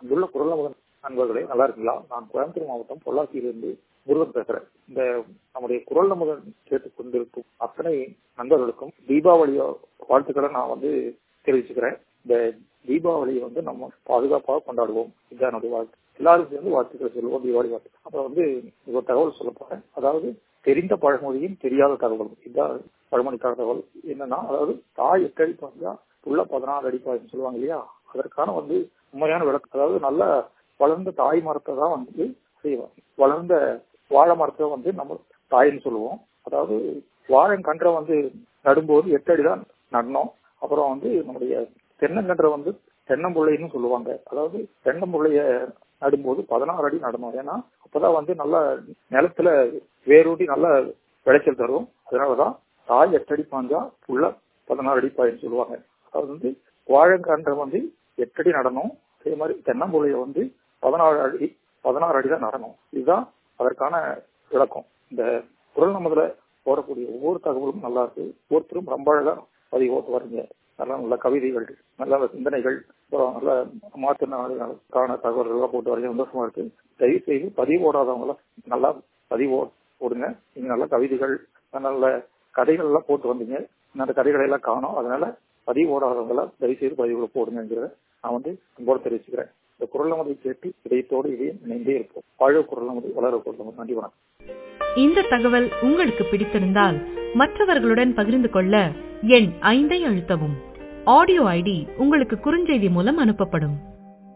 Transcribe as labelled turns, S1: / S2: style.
S1: அங்குள்ள குரல் நமது நண்பர்களே, நல்லா இருக்கீங்களா? நான் கோயம்புத்தூர் மாவட்டம் பொள்ளாச்சியிலிருந்து முருகன் பேசுறேன். இந்த நம்முடைய குரல் நமது கேட்டுக் கொண்டிருக்கும் அத்தனை நண்பர்களுக்கும் தீபாவளி வாழ்த்துக்களை நான் தெரிவிச்சுக்கிறேன். இந்த தீபாவளியை நம்ம பாதுகாப்பாக கொண்டாடுவோம். இதுதான் என்னுடைய வாழ்த்து. எல்லாரும் சேர்ந்து வாழ்த்துக்களை சொல்லுவோம். தீபாவளி வாழ்த்து. அப்புறம் ஒரு தகவல் சொல்ல போறேன். அதாவது தெரிந்த பழமொழியும் தெரியாத தகவலும். இதுதான் பழமொழிக்கான தகவல். என்னன்னா, அதாவது தாய் 8 அடி பாய்ஞ்சா உள்ள 16 அடி பாய்ன்னு சொல்லுவாங்க இல்லையா? அதற்கான உண்மையான விளக்கம். அதாவது நல்ல வளர்ந்த தாய் மரத்தை தான் செய்வோம். வளர்ந்த வாழை மரத்தை நம்ம தாயின்னு சொல்லுவோம். அதாவது வாழைக்கன்றை நடும்போது 8 அடி தான் நடணும். அப்புறம் நம்முடைய தென்னங்கன்றை தென்னம்புள்ளைன்னு சொல்லுவாங்க. அதாவது தென்னம்புள்ளைய நடும்போது 16 அடி நடணும். ஏன்னா அப்பதான் நல்ல நிலத்துல வேரூடி நல்ல விளைச்சல் தரும். அதனாலதான் தாய் 8 அடி பாஞ்சா உள்ள 16 அடி பாயின்னு சொல்லுவாங்க. அதாவது வாழைக்கன்றை 8 அடி நடணும். அதே மாதிரி தென்னம்புள்ளைய 16 அடி தான் நடணும். இதுதான் அதற்கான விளக்கம். இந்த குரல் நமதுல போடக்கூடிய ஒவ்வொரு தகவலும் நல்லா இருக்கு. ஒவ்வொருத்தரும் ரொம்ப அழகா பதிவோட்டு வரீங்க. நல்ல கவிதைகள், நல்ல சிந்தனைகள், அப்புறம் நல்ல மாற்றுக்கான தகவல்கள் போட்டு வரீங்க. சந்தோஷமா இருக்கு. தயவு செய்து பதிவு ஓடாதவங்கள நல்லா பதிவு போடுங்க. நீங்க நல்ல கவிதைகள், நல்ல கதைகள் எல்லாம் போட்டு வந்தீங்க. அந்த கதைகளை எல்லாம் காணும். அதனால பதிவு ஓடாதவங்கள தயவு செய்து பதிவுகளை போடுங்கிறத நான் அன்போடு தெரிவிச்சுக்கிறேன். இந்த குரல் நமதை கேட்டு இதயத்தோடு இதையும் இணைந்தே இருப்போம். வாழ குரல் நமது, வளர குரல் நமது. நன்றி, வணக்கம்.
S2: இந்த தகவல் உங்களுக்கு பிடித்திருந்தால் மற்றவர்களுடன் பகிர்ந்து கொள்ள எண் 5 அழுத்தவும். ஆடியோ ஐடி உங்களுக்கு குறுஞ்செய்தி மூலம் அனுப்பப்படும்.